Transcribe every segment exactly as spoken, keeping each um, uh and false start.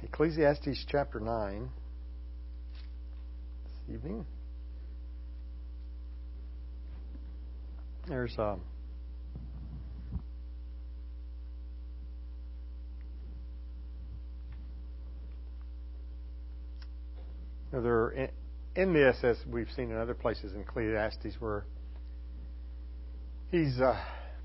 Ecclesiastes chapter nine this evening. There's um, there in, in this, as we've seen in other places in Ecclesiastes, where he's uh,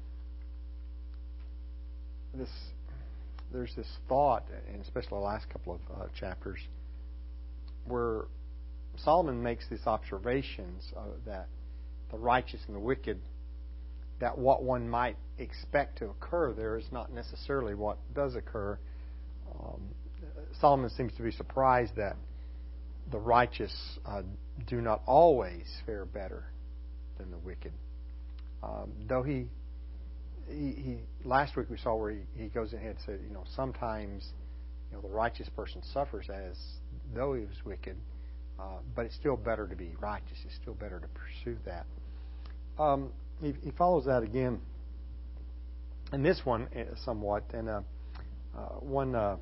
this. There's this thought, and especially the last couple of uh, chapters, where Solomon makes these observations uh, that the righteous and the wicked, that what one might expect to occur there is not necessarily what does occur. Um, Solomon seems to be surprised that the righteous uh, do not always fare better than the wicked. Um, though he He, he last week we saw where he, he goes ahead and said, you know, sometimes, you know, the righteous person suffers as though he was wicked, uh, but it's still better to be righteous. It's still better to pursue that. Um, he, he follows that again in this one somewhat, and uh, uh, one uh,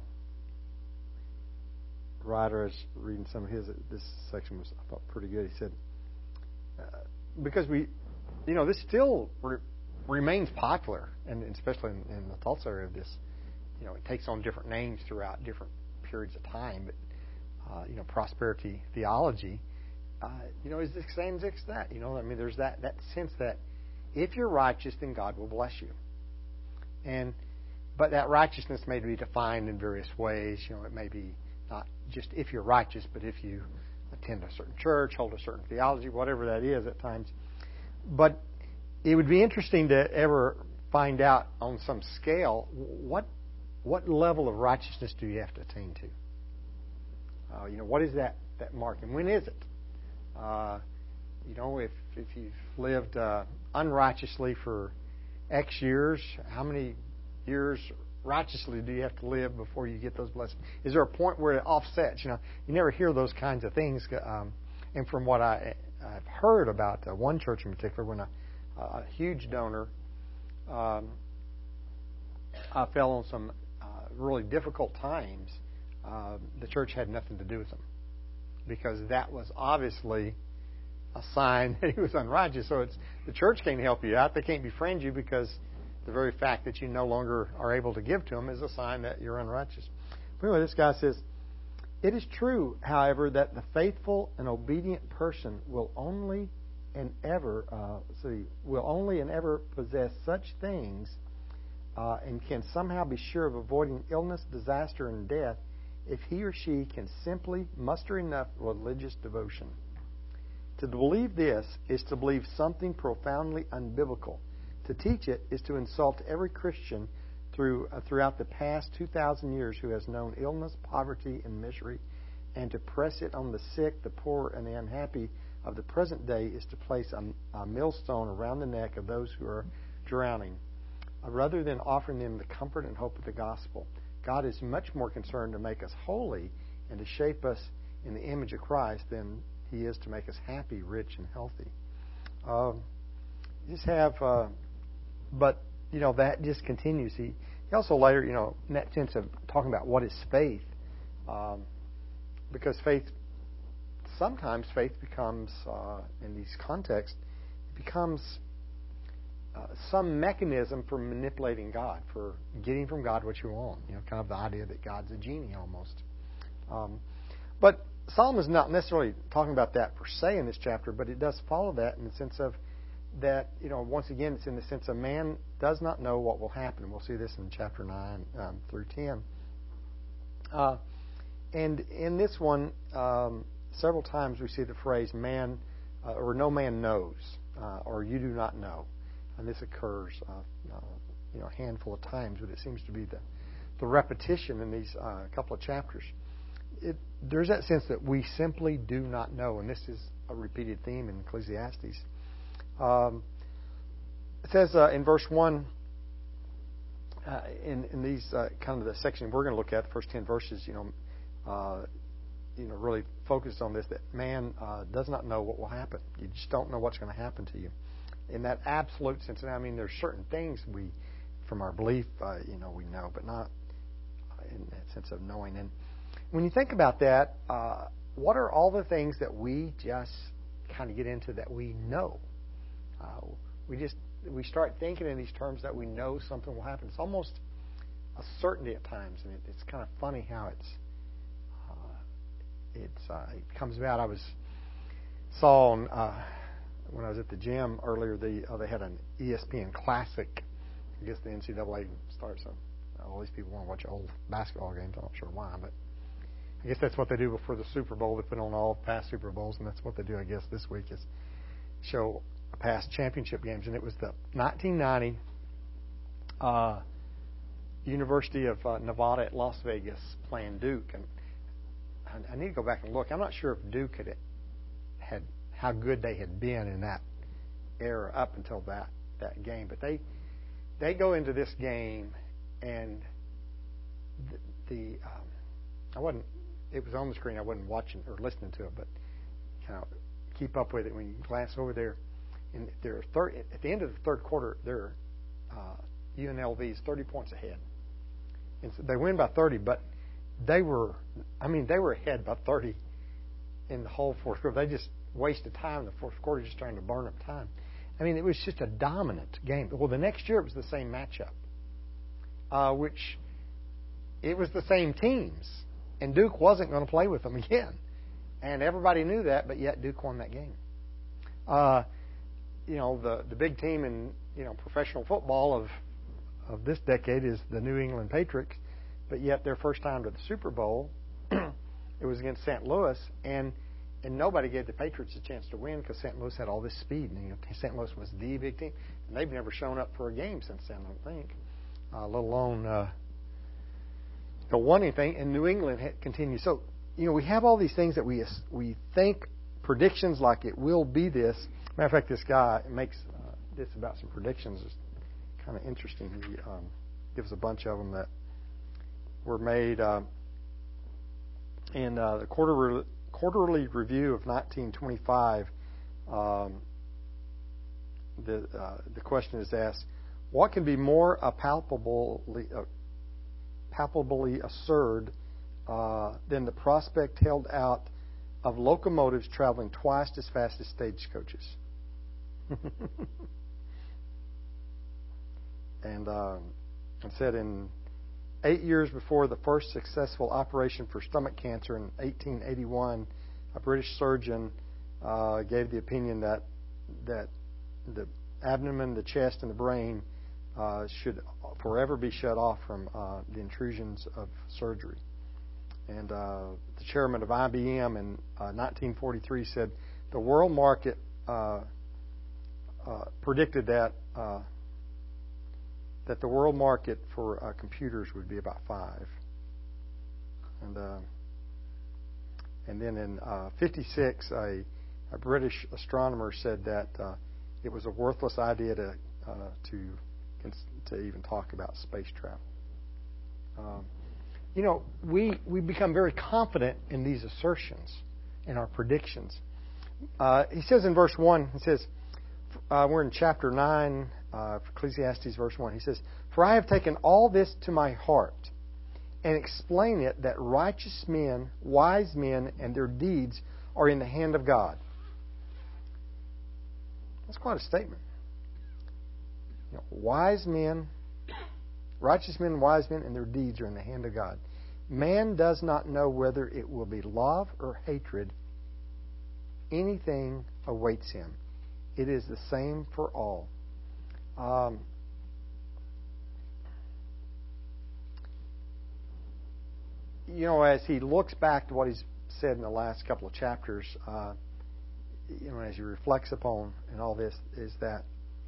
writer is reading some of his. This section was, I thought, pretty good. He said, uh, because we, you know, this still. Re- remains popular, and especially in, in the Tulsa area of this, you know, it takes on different names throughout different periods of time, but, uh, you know, prosperity theology, uh, you know, is the same as that. You know, I mean, there's that, that sense that if you're righteous, then God will bless you. And, but that righteousness may be defined in various ways. You know, it may be not just if you're righteous, but if you attend a certain church, hold a certain theology, whatever that is at times. But it would be interesting to ever find out on some scale what what level of righteousness do you have to attain to. Uh, you know, what is that, that mark, and when is it? Uh, you know, if if you've lived uh, unrighteously for X years, how many years righteously do you have to live before you get those blessings? Is there a point where it offsets? You know, you never hear those kinds of things. Um, and from what I, I've heard about uh, one church in particular, when I a huge donor um, uh, fell on some uh, really difficult times, uh, the church had nothing to do with them, because that was obviously a sign that he was unrighteous. So it's the church can't help you out. They can't befriend you, because the very fact that you no longer are able to give to them is a sign that you're unrighteous. But anyway, this guy says, "It is true, however, that the faithful and obedient person will only and ever uh, see will only and ever possess such things uh, and can somehow be sure of avoiding illness, disaster, and death if he or she can simply muster enough religious devotion. To believe this is to believe something profoundly unbiblical. To teach it is to insult every Christian through uh, throughout the past two thousand years who has known illness, poverty, and misery, and to press it on the sick, the poor, and the unhappy of the present day is to place a, a millstone around the neck of those who are drowning, uh, rather than offering them the comfort and hope of the gospel. God is much more concerned to make us holy and to shape us in the image of Christ than He is to make us happy, rich, and healthy." Um, just have, uh, but you know that just continues. He, he also later, you know, in that sense of talking about what is faith, um, because faith. Sometimes faith becomes, uh, in these contexts, it becomes uh, some mechanism for manipulating God, for getting from God what you want. You know, kind of the idea that God's a genie almost. Um, but Solomon's not necessarily talking about that per se in this chapter, but it does follow that in the sense of that, you know, once again, it's in the sense of man does not know what will happen. We'll see this in chapter nine um, through ten. Uh, and in this one, um, several times we see the phrase "man" uh, or "no man knows" uh, or "you do not know," and this occurs, uh, uh, you know, a handful of times. But it seems to be the the repetition in these uh, couple of chapters. It, there's that sense that we simply do not know, and this is a repeated theme in Ecclesiastes. Um, it says uh, in verse one, uh, in in these uh, kind of the section we're going to look at, the first ten verses, you know. Uh, you know, really focused on this, that man uh, does not know what will happen. You just don't know what's going to happen to you. In that absolute sense, and I mean, there's certain things we, from our belief, uh, you know, we know, but not in that sense of knowing. And when you think about that, uh, what are all the things that we just kind of get into that we know? Uh, we just we start thinking in these terms that we know something will happen. It's almost a certainty at times, and it, it's kind of funny how it's uh, it's uh, it comes about. I was saw on, uh, when I was at the gym earlier, the uh, they had an E S P N Classic. I guess the N C double A starts, so all these people want to watch old basketball games. I'm not sure why, but I guess that's what they do before the Super Bowl. They put on all past Super Bowls, and that's what they do, I guess, this week is show past championship games. And it was the nineteen ninety uh, University of uh, Nevada at Las Vegas playing Duke. And I, I need to go back and look. I'm not sure if Duke had, had how good they had been in that era up until that, that game. But they they go into this game, and the, the um, I wasn't. It was on the screen. I wasn't watching or listening to it, but kind of keep up with it when you glance over there. And they're third, at the end of the third quarter, they're uh, U N L V's thirty points ahead, and so they win by thirty. But they were, I mean, they were ahead by thirty in the whole fourth quarter. They just wasted time in the fourth quarter, just trying to burn up time. I mean, it was just a dominant game. Well, the next year it was the same matchup, uh, which it was the same teams. And Duke wasn't going to play with them again. And everybody knew that, but yet Duke won that game. Uh, you know, the, the big team in, you know, professional football of of this decade is the New England Patriots, but yet their first time to the Super Bowl, it was against Saint Louis, and and nobody gave the Patriots a chance to win because Saint Louis had all this speed. And, you know, Saint Louis was the big team, and they've never shown up for a game since then, I don't think, uh, let alone uh, the won anything. And New England continues. So, you know, we have all these things that we we think predictions like it will be this. Matter of fact, this guy makes uh, this about some predictions. It's kind of interesting. He um, gives a bunch of them that were made uh, in uh, the quarter, quarterly review of nineteen twenty-five. Um, the uh, the question is asked: what can be more uh, palpably uh, palpably assured uh, than the prospect held out of locomotives traveling twice as fast as stagecoaches? And um, it said in eight years before the first successful operation for stomach cancer in eighteen eighty-one, a British surgeon uh, gave the opinion that that the abdomen, the chest, and the brain uh, should forever be shut off from uh, the intrusions of surgery. And uh, the chairman of I B M in uh, nineteen forty-three said the world market uh, uh, predicted that uh, that the world market for uh, computers would be about five. And uh, and then in uh, fifty-six, a, a British astronomer said that uh, it was a worthless idea to uh, to to even talk about space travel. Um, You know, we, we become very confident in these assertions, in our predictions. Uh, he says in verse one, he says, uh, we're in chapter nine, uh, Ecclesiastes verse one. He says, "For I have taken all this to my heart and explain it that righteous men, wise men, and their deeds are in the hand of God." That's quite a statement. You know, wise men, righteous men, wise men, and their deeds are in the hand of God. Man does not know whether it will be love or hatred. Anything awaits him. It is the same for all. Um, you know, as he looks back to what he's said in the last couple of chapters, uh, you know, as he reflects upon and all this, is that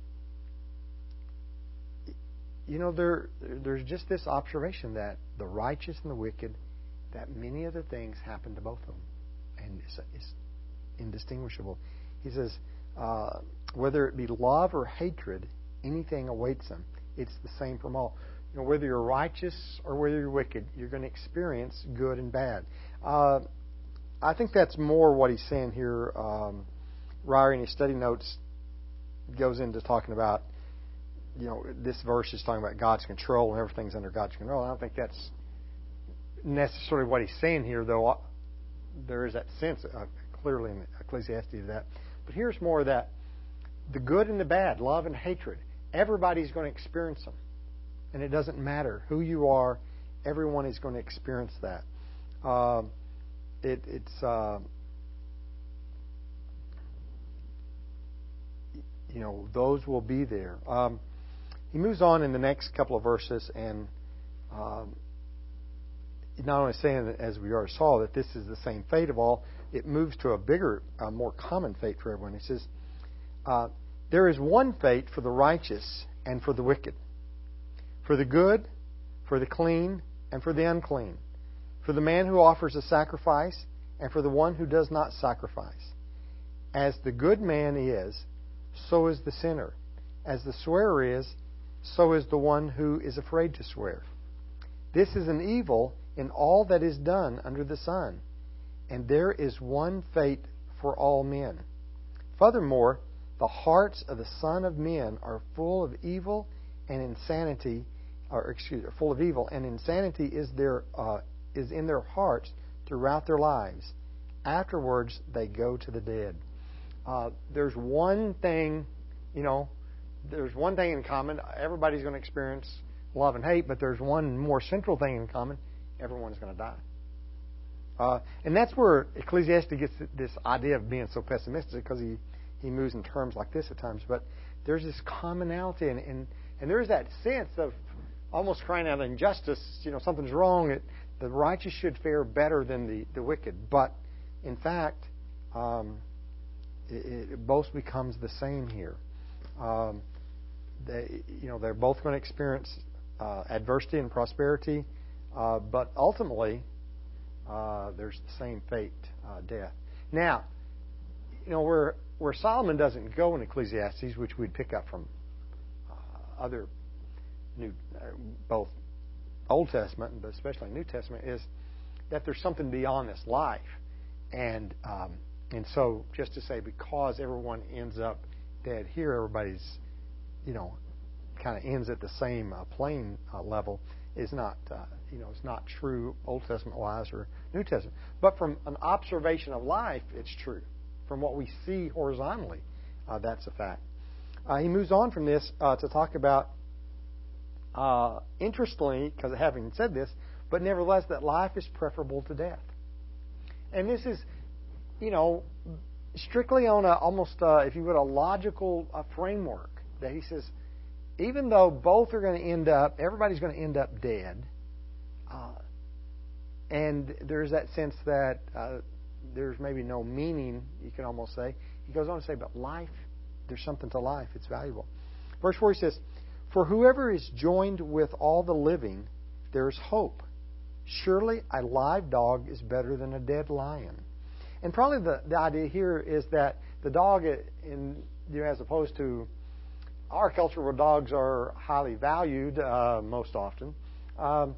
you know, there there's just this observation that the righteous and the wicked, that many of the things happen to both of them, and it's, it's indistinguishable. He says, uh, whether it be love or hatred, anything awaits them. It's the same from all. You know, whether you're righteous or whether you're wicked, you're going to experience good and bad. Uh, I think that's more what he's saying here. Um, Ryer in his study notes goes into talking about, you know, this verse is talking about God's control and everything's under God's control. I don't think that's necessarily what he's saying here, though. There is that sense, uh, clearly in Ecclesiastes, of that. But here's more of that. The good and the bad, love and hatred, everybody's going to experience them. And it doesn't matter who you are, everyone is going to experience that. Uh, it, it's, uh, you know, those will be there. Um, he moves on in the next couple of verses, and um, not only saying, as we already saw, that this is the same fate of all, it moves to a bigger, uh, more common fate for everyone. He says, uh, there is one fate for the righteous and for the wicked, for the good, for the clean, and for the unclean, for the man who offers a sacrifice, and for the one who does not sacrifice. As the good man is, so is the sinner. As the swearer is, so is the one who is afraid to swear. This is an evil in all that is done under the sun, and there is one fate for all men. Furthermore, the hearts of the Son of Men are full of evil and insanity, or excuse me, full of evil, and insanity is their uh, is in their hearts throughout their lives. Afterwards, they go to the dead. Uh, there's one thing, you know, there's one thing in common. Everybody's going to experience love and hate, but there's one more central thing in common. Everyone's going to die. Uh, and that's where Ecclesiastes gets this idea of being so pessimistic, because he, he moves in terms like this at times. But there's this commonality, and, and, and there's that sense of almost crying out injustice. You know, something's wrong. It, the righteous should fare better than the, the wicked. But, in fact, um, it, it both becomes the same here. Um, they, you know, they're both going to experience uh, adversity and prosperity, uh, but ultimately, uh, there's the same fate, uh, death. Now, you know, where where Solomon doesn't go in Ecclesiastes, which we'd pick up from uh, other new, uh, both Old Testament but especially New Testament, is that there's something beyond this life, and um, and so just to say because everyone ends up dead here, everybody's, you know, kind of ends at the same uh, plane uh, level is not, uh, you know, it's not true Old Testament wise or New Testament. But from an observation of life, it's true. From what we see horizontally, uh, that's a fact. Uh, he moves on from this uh, to talk about, uh, interestingly, because having said this, but nevertheless that life is preferable to death. And this is, you know, strictly on a almost, uh, if you would, a logical uh, framework that he says, even though both are going to end up, everybody's going to end up dead, uh, and there's that sense that uh, there's maybe no meaning, you can almost say. He goes on to say, but life, there's something to life. It's valuable. Verse four, he says, for whoever is joined with all the living, there is hope. Surely a live dog is better than a dead lion. And probably the, the idea here is that the dog, in, you know, as opposed to our culture where dogs are highly valued uh, most often, um,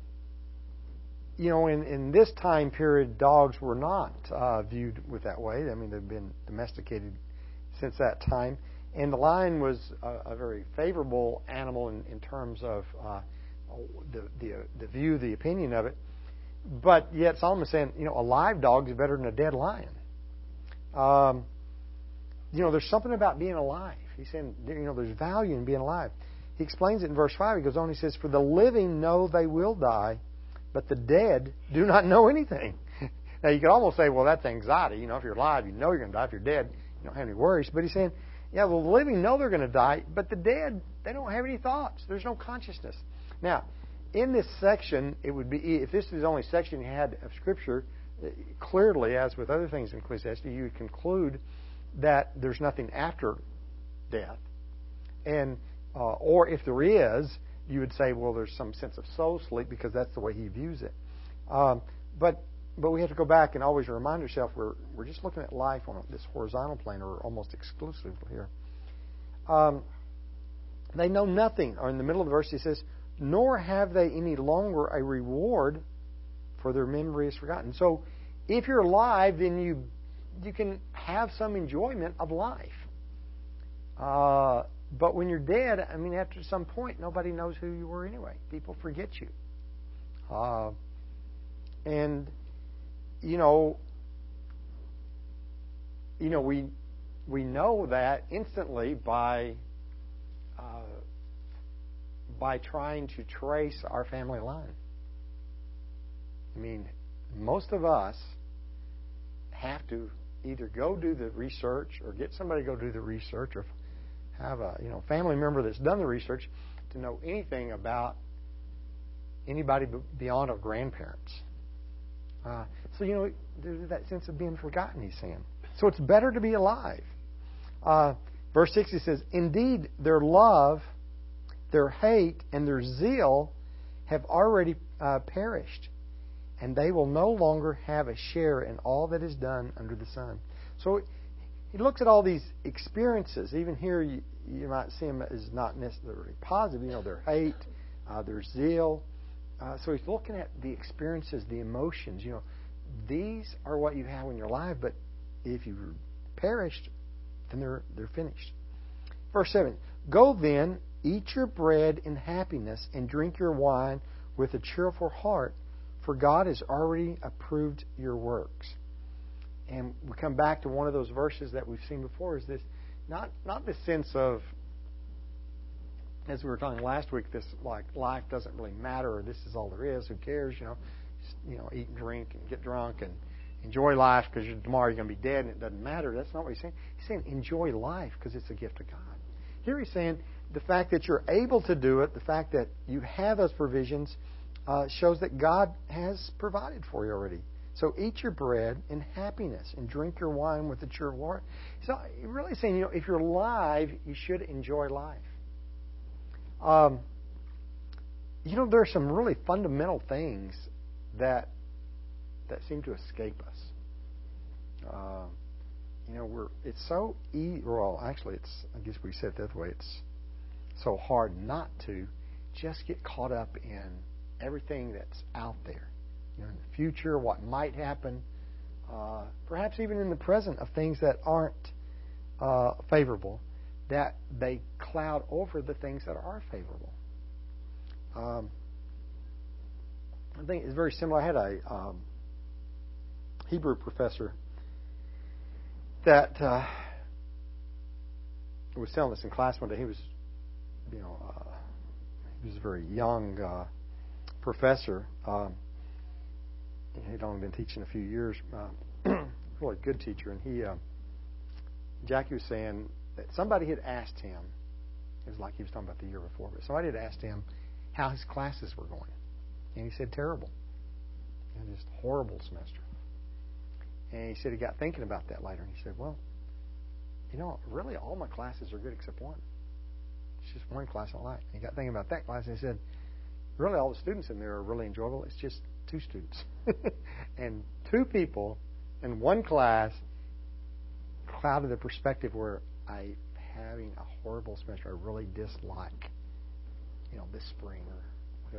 you know, in, in this time period, dogs were not uh, viewed with that way. I mean, they've been domesticated since that time. And the lion was a, a very favorable animal in, in terms of uh, the, the, the view, the opinion of it. But yet Solomon's saying, you know, a live dog is better than a dead lion. Um, you know, there's something about being alive. He's saying, you know, there's value in being alive. He explains it in verse five. He goes on, he says, for the living know they will die, but the dead do not know anything. Now, you could almost say, well, that's anxiety. You know, if you're alive, you know you're going to die. If you're dead, you don't have any worries. But he's saying, yeah, well, the living know they're going to die, but the dead, they don't have any thoughts. There's no consciousness. Now, in this section, it would be, if this is the only section you had of Scripture, clearly, as with other things in Ecclesiastes, you would conclude that there's nothing after death. And uh, or if there is, you would say, well, there's some sense of soul sleep because that's the way he views it. Um, but but we have to go back and always remind ourselves we're we're just looking at life on this horizontal plane, or almost exclusively here. Um, they know nothing. Or in the middle of the verse, he says, nor have they any longer a reward, for their memory is forgotten. So, if you're alive, then you you can have some enjoyment of life. Uh, but when you're dead, I mean, after some point, nobody knows who you were anyway. People forget you. Uh, And, you know, you know, we we know that instantly by uh, by trying to trace our family line. I mean, most of us have to either go do the research or get somebody to go do the research, or have a you know family member that's done the research to know anything about anybody beyond our grandparents. Uh, so, you know, there's that sense of being forgotten, he's saying. So it's better to be alive. Uh, verse sixty says, "Indeed, their love, their hate, and their zeal have already uh, perished, and they will no longer have a share in all that is done under the sun." So he looks at all these experiences. Even here, you, you might see them as not necessarily positive. You know, their hate, uh, their zeal. Uh, so he's looking at the experiences, the emotions. You know, these are what you have in your life, but if you perished, then they're they're finished. Verse seven, "Go then, eat your bread in happiness, and drink your wine with a cheerful heart, for God has already approved your works." And we come back to one of those verses that we've seen before, is this not not this sense of, as we were talking last week, this like life doesn't really matter, or this is all there is, who cares, you know, just, you know, eat and drink and get drunk and enjoy life because tomorrow you're going to be dead and it doesn't matter. That's not what he's saying. He's saying enjoy life because it's a gift of God. Here he's saying the fact that you're able to do it, the fact that you have those provisions, uh, shows that God has provided for you already. So eat your bread in happiness and drink your wine with a cheerful heart. So he's really saying, you know, if you're alive, you should enjoy life. Um, you know, there are some really fundamental things that that seem to escape us. Uh, you know, we're it's so easy. Well, actually, it's I guess we said it that way. It's so hard not to just get caught up in everything that's out there. You know, in the future, what might happen, uh, perhaps even in the present, of things that aren't uh, favorable, that they cloud over the things that are favorable. Um, I think it's very similar. I had a um, Hebrew professor that uh, was telling us in class one day. He was, you know, uh, he was a very young uh, professor. Um, he'd only been teaching a few years. Uh, really good teacher, and he, uh, Jackie was saying that somebody had asked him. It was like he was talking about the year before, but somebody had asked him how his classes were going, and he said terrible, and just horrible semester. And he said he got thinking about that later, and he said, well, you know, really all my classes are good except one. It's just one class I like. And he got thinking about that class, and he said, really all the students in there are really enjoyable. It's just two students. And two people in one class clouded the perspective where I having a horrible semester I really dislike, you know, this spring or whatever.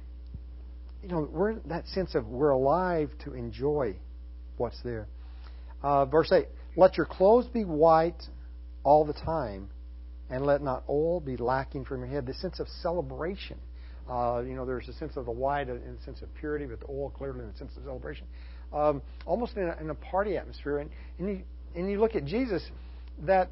You know, we're in that sense of we're alive to enjoy what's there. Uh, verse eight, "Let your clothes be white all the time, and let not oil be lacking from your head." The sense of celebration. Uh, you know, there's a sense of the white in the sense of purity, but the oil clearly in the sense of celebration. Um, almost in a, in a party atmosphere. And, and, you, and you look at Jesus, that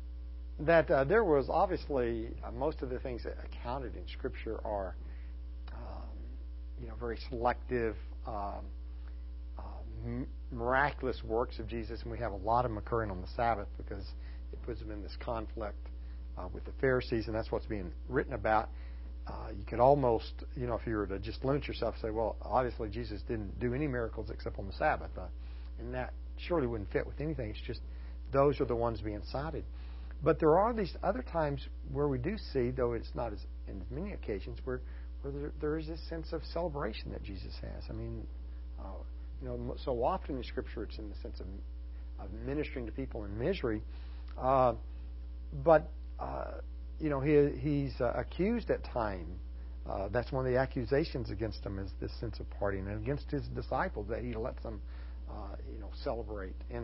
that uh, there was obviously uh, most of the things that accounted in Scripture are, um, you know, very selective, um, uh, m- miraculous works of Jesus, and we have a lot of them occurring on the Sabbath because it puts them in this conflict uh, with the Pharisees, and that's what's being written about. Uh, you could almost, you know, if you were to just limit yourself, say, well, obviously Jesus didn't do any miracles except on the Sabbath, uh, and that surely wouldn't fit with anything. It's just those are the ones being cited. But there are these other times where we do see, though it's not as in as many occasions, where where there, there is this sense of celebration that Jesus has. I mean, uh, you know, so often in Scripture it's in the sense of, of ministering to people in misery, uh, but uh, you know, he he's uh, accused at time. Uh, that's one of the accusations against him, is this sense of partying, and against his disciples that he lets them, uh, you know, celebrate. And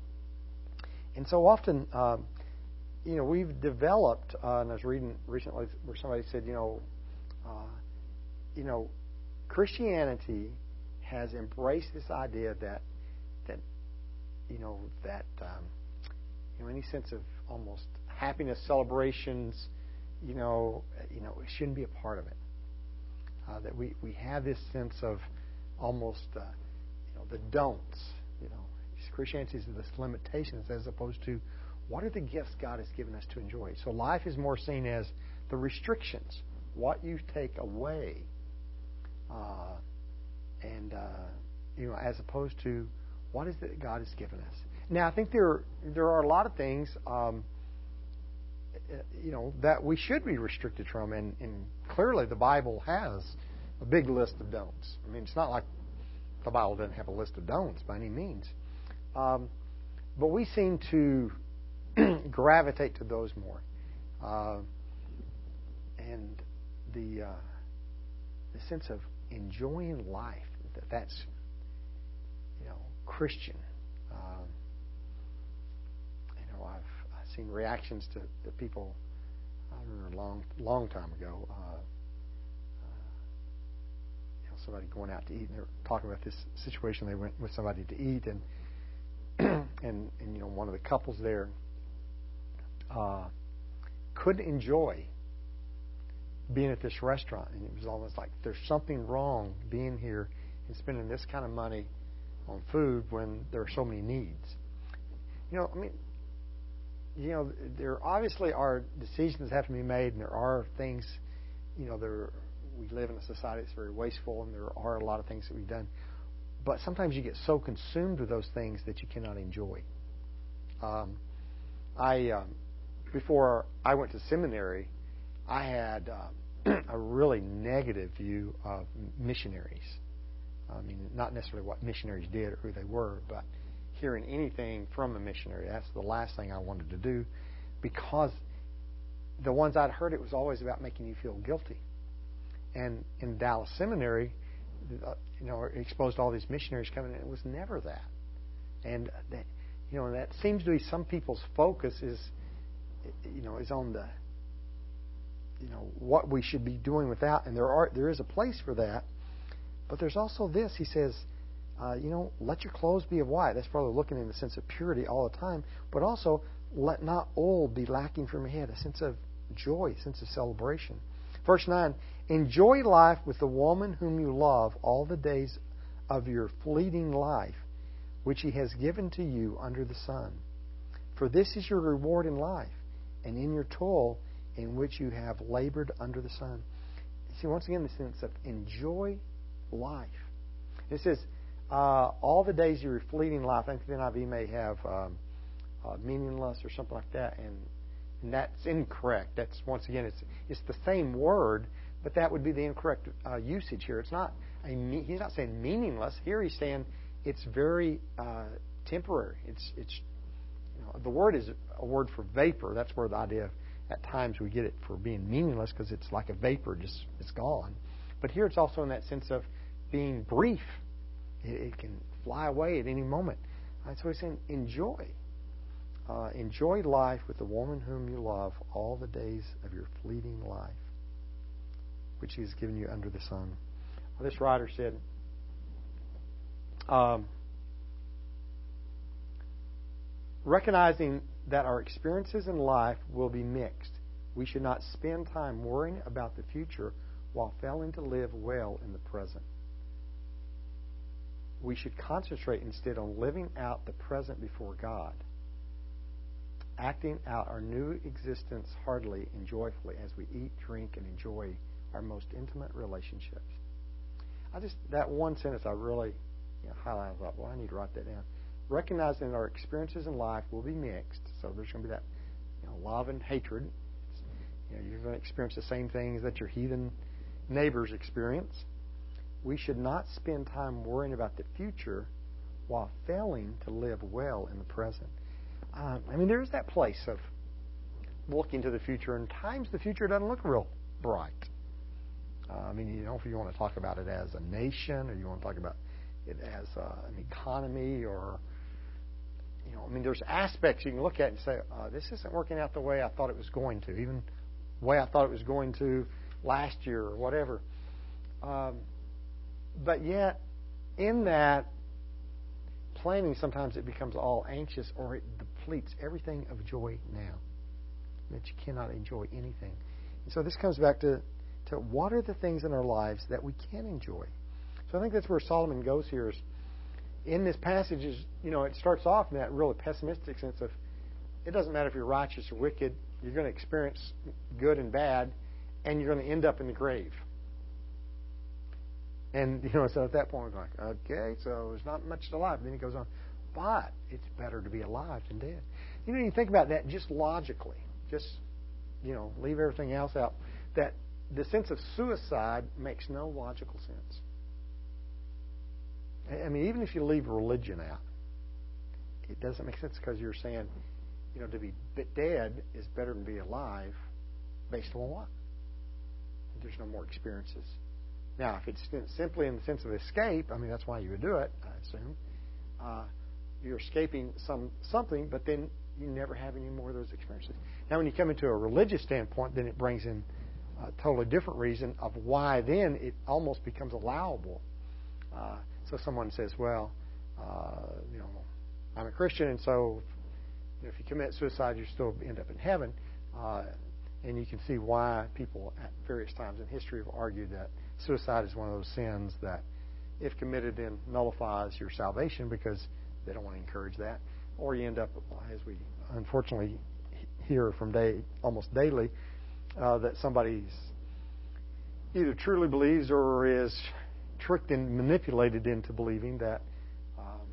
and so often, uh, you know, we've developed. Uh, and I was reading recently where somebody said, you know, uh, you know, Christianity has embraced this idea that that you know that um, you know any sense of almost happiness celebrations, you know, you know, it shouldn't be a part of it. Uh, that we, we have this sense of almost uh, you know the don'ts. You know, Christianity is this limitations as opposed to what are the gifts God has given us to enjoy. So life is more seen as the restrictions, what you take away, uh, and uh, you know, as opposed to what is it that God has given us. Now, I think there there are a lot of things, um, you know, that we should be restricted from, and, and clearly the Bible has a big list of don'ts. I mean, it's not like the Bible doesn't have a list of don'ts by any means, um, but we seem to gravitate to those more, uh, and the uh, the sense of enjoying life, that that's you know Christian. Um, you know, I've, I've seen reactions to the people. I remember a long, long time ago. Uh, uh, you know, somebody going out to eat, and they were talking about this situation. They went with somebody to eat, and and and you know, one of the couples there uh, couldn't enjoy being at this restaurant, and it was almost like there's something wrong being here and spending this kind of money on food when there are so many needs. You know, I mean, you know, there obviously are decisions that have to be made, and there are things, you know, there we live in a society that's very wasteful, and there are a lot of things that we've done. But sometimes you get so consumed with those things that you cannot enjoy. Um, I um, before I went to seminary, I had uh, a really negative view of missionaries. I mean, not necessarily what missionaries did or who they were, but hearing anything from a missionary, that's the last thing I wanted to do, because the ones I'd heard, it was always about making you feel guilty. And in Dallas Seminary, you know, exposed to all these missionaries coming in, it was never that. And that, you know, that seems to be some people's focus is, you know, is on the, you know, what we should be doing without. And there are there is a place for that. But there's also this. He says, uh, you know, let your clothes be of white. That's probably looking in the sense of purity all the time. But also, let not oil be lacking from your head. A sense of joy, a sense of celebration. Verse nine, enjoy life with the woman whom you love all the days of your fleeting life, which he has given to you under the sun. For this is your reward in life, and in your toil in which you have labored under the sun. See, once again, the sense of enjoy life. It says, uh, all the days of your fleeting life. I think the N I V may have um, uh, meaningless or something like that, and, and that's incorrect. That's, once again, it's it's the same word, but that would be the incorrect uh, usage here. It's not a, he's not saying meaningless. Here he's saying it's very uh, temporary. It's it's you know, the word is a word for vapor. That's where the idea of, at times we get it for being meaningless, because it's like a vapor, just it's gone. But here it's also in that sense of being brief. It, it can fly away at any moment. That's what he's saying. Enjoy. Uh, enjoy life with the woman whom you love all the days of your fleeting life, which he has given you under the sun. Well, this writer said, um, recognizing that our experiences in life will be mixed, we should not spend time worrying about the future while failing to live well in the present. We should concentrate instead on living out the present before God, acting out our new existence heartily and joyfully as we eat, drink, and enjoy our most intimate relationships. I just, that one sentence I really you know, highlighted. I thought, well, I need to write that down. Recognizing that our experiences in life will be mixed, so there's going to be that you know, love and hatred. You know, you're going to experience the same things that your heathen neighbors experience. We should not spend time worrying about the future while failing to live well in the present. Uh, I mean, there's that place of looking to the future, and times the future doesn't look real bright. Uh, I mean, you know, if you want to talk about it as a nation, or you want to talk about it as uh, an economy, or you know, I mean, there's aspects you can look at and say, uh, this isn't working out the way I thought it was going to, even the way I thought it was going to last year or whatever. Um, but yet, in that planning, sometimes it becomes all anxious, or it depletes everything of joy now. That you cannot enjoy anything. And so this comes back to, to what are the things in our lives that we can enjoy. So I think that's where Solomon goes here. Is in this passage, is you know, it starts off in that really pessimistic sense of it doesn't matter if you're righteous or wicked, you're going to experience good and bad, and you're going to end up in the grave. And, you know, so at that point, we're like, okay, so there's not much to life. Then he goes on, but it's better to be alive than dead. You know, you think about that just logically. Just, you know, leave everything else out. That the sense of suicide makes no logical sense. I mean, even if you leave religion out, it doesn't make sense because you're saying, you know, to be dead is better than be alive based on what? There's no more experiences. Now, if it's simply in the sense of escape, I mean, that's why you would do it, I assume. Uh, you're escaping some something, but then you never have any more of those experiences. Now, when you come into a religious standpoint, then it brings in a totally different reason of why then it almost becomes allowable. Uh, so someone says, well, uh, you know, I'm a Christian, and so you know, if you commit suicide, you still end up in heaven. Uh, and you can see why people at various times in history have argued that suicide is one of those sins that, if committed, then nullifies your salvation because they don't want to encourage that. Or you end up, as we unfortunately hear from day almost daily, uh, that somebody's either truly believes or is tricked and manipulated into believing that um,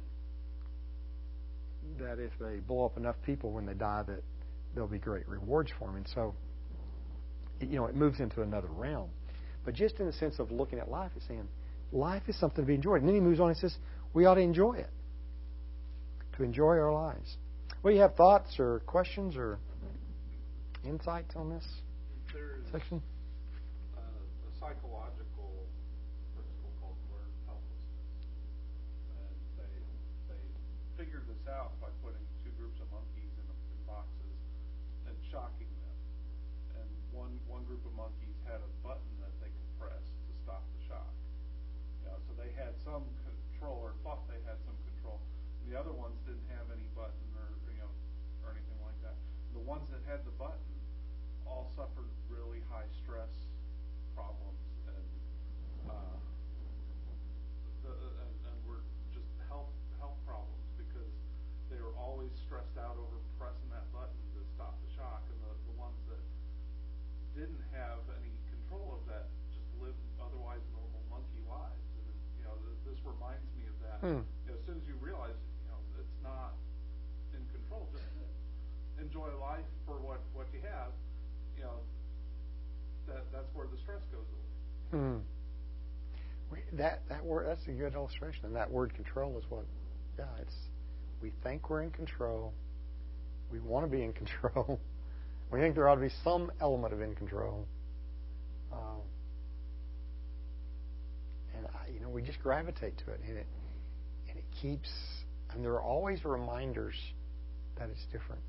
that if they blow up enough people when they die, that there'll be great rewards for them. And so, you know, it moves into another realm. But just in the sense of looking at life, it's saying life is something to be enjoyed. And then he moves on and says we ought to enjoy it. To enjoy our lives. Well, you have thoughts or questions or insights on this There's section? Uh, a psychological principle called learned helplessness. And they they figured this out by putting two groups of monkeys in, in boxes and shocking them. And one one group of monkeys had a button that they could press to stop the shock. You know, so they had some control, or thought they had some control. And the other ones didn't have any button, or you know, or anything like that. The ones that had the button all suffered really high stress problems and uh, the, and, and were just health health problems because they were always stressed out over pressing that button to stop the shock, and the, the ones that didn't have any control of that just lived otherwise normal monkey lives. And you know, th- this reminds me of that. Hmm. You know, as soon as you realize, you know, it's not in control, just enjoy life for what, what you have. You know, that that's where the stress goes away. Hmm. That that word that's a good illustration. And that word control is what, yeah, it's we think we're in control. We want to be in control. We think there ought to be some element of in control. Um, and I, you know, we just gravitate to it, and it and it keeps. And there are always reminders that it's different.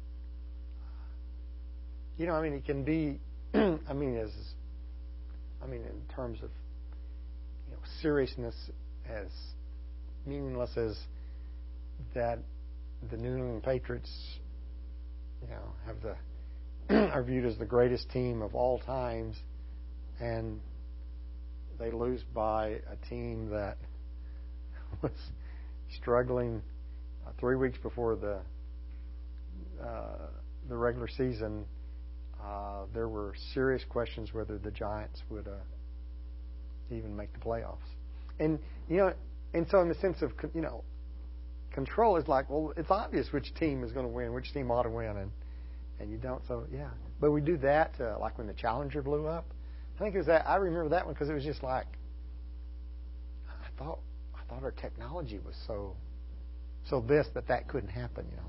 You know, I mean, it can be. I mean, as I mean, in terms of you know seriousness, as meaningless as that, the New England Patriots, you know, have the are viewed as the greatest team of all times, and they lose by a team that was struggling uh, three weeks before the uh, the regular season. Uh, there were serious questions whether the Giants would uh, even make the playoffs. And you know, and so in the sense of you know, control is like, well, it's obvious which team is going to win, which team ought to win, and and you don't. So yeah, but we do that uh, like when the Challenger blew up. I think it was that. I remember that one because it was just like I thought. I thought our technology was so so this that that couldn't happen. You know.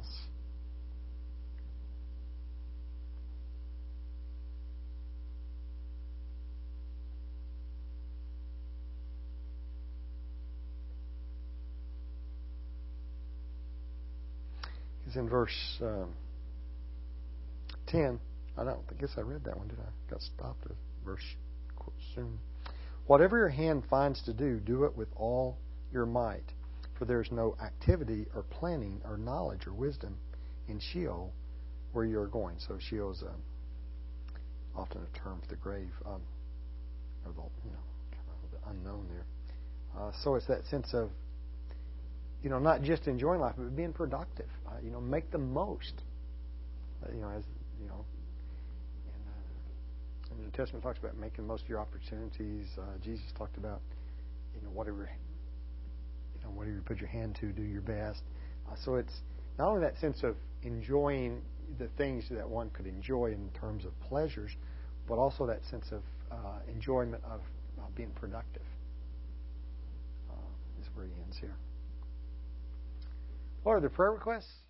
else? Because in verse um, ten, I don't I guess I read that one, did I? Got stopped at verse soon. Whatever your hand finds to do, do it with all your might. For there is no activity or planning or knowledge or wisdom in Sheol where you are going. So Sheol is um, often a term for the grave, um, or the, you know, kind of the unknown there. Uh, so it's that sense of, you know, not just enjoying life, but being productive. Uh, you know, make the most. Uh, you know, as you know, and, uh, and the New Testament talks about making the most of your opportunities. Uh, Jesus talked about, you know, whatever, you know, whatever you put your hand to, do your best. Uh, so it's not only that sense of enjoying the things that one could enjoy in terms of pleasures, but also that sense of uh, enjoyment of uh, being productive. Uh, is where he ends here. What are the prayer requests?